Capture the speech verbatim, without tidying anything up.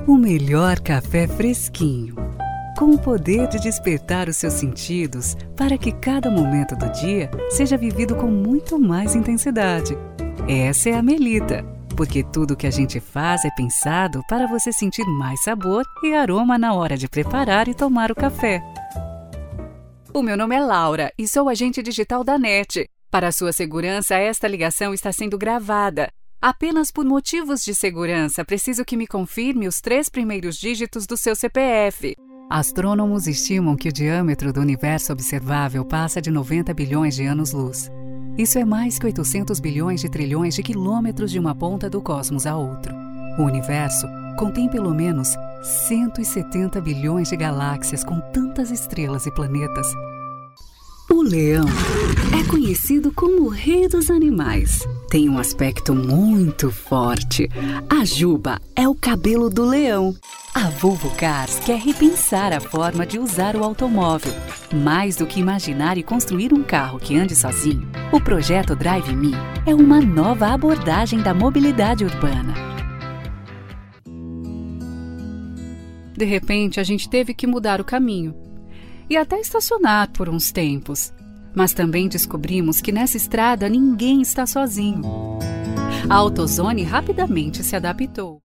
O melhor café fresquinho, com o poder de despertar os seus sentidos para que cada momento do dia seja vivido com muito mais intensidade. Essa é a Melita, porque tudo que a gente faz é pensado para você sentir mais sabor e aroma na hora de preparar e tomar o café. O meu nome é Laura e sou agente digital da N E T. Para sua segurança, esta ligação está sendo gravada. Apenas por motivos de segurança, preciso que me confirme os três primeiros dígitos do seu C P F. Astrônomos estimam que o diâmetro do universo observável passa de noventa bilhões de anos-luz. Isso é mais que oitocentos bilhões de trilhões de quilômetros de uma ponta do cosmos a outro. O universo contém pelo menos cento e setenta bilhões de galáxias com tantas estrelas e planetas. O leão é conhecido como o rei dos animais. Tem um aspecto muito forte. A juba é o cabelo do leão. A Volvo Cars quer repensar a forma de usar o automóvel. Mais do que imaginar e construir um carro que ande sozinho, o projeto Drive Me é uma nova abordagem da mobilidade urbana. De repente, a gente teve que mudar o caminho e até estacionar por uns tempos. Mas também descobrimos que nessa estrada ninguém está sozinho. A AutoZone rapidamente se adaptou.